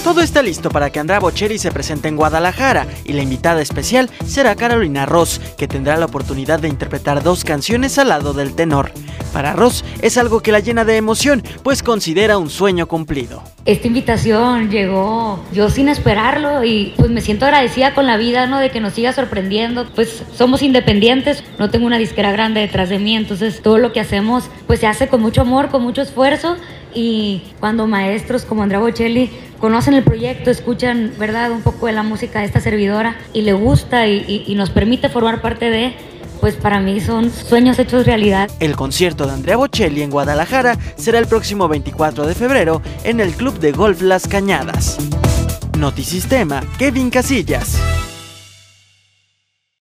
Todo está listo para que Andrea Bocelli se presente en Guadalajara y la invitada especial será Carolina Ross, que tendrá la oportunidad de interpretar 2 canciones al lado del tenor. Para Ross es algo que la llena de emoción, pues considera un sueño cumplido. Esta invitación llegó yo sin esperarlo y pues me siento agradecida con la vida, ¿no? De que nos siga sorprendiendo. Pues somos independientes, no tengo una disquera grande detrás de mí, entonces todo lo que hacemos pues se hace con mucho amor, con mucho esfuerzo, y cuando maestros como Andrea Bocelli conocen el proyecto, escuchan, ¿verdad?, un poco de la música de esta servidora y le gusta y nos permite formar parte de, pues para mí son sueños hechos realidad. El concierto de Andrea Bocelli en Guadalajara será el próximo 24 de febrero en el Club de Golf Las Cañadas. Notisistema, Kevin Casillas.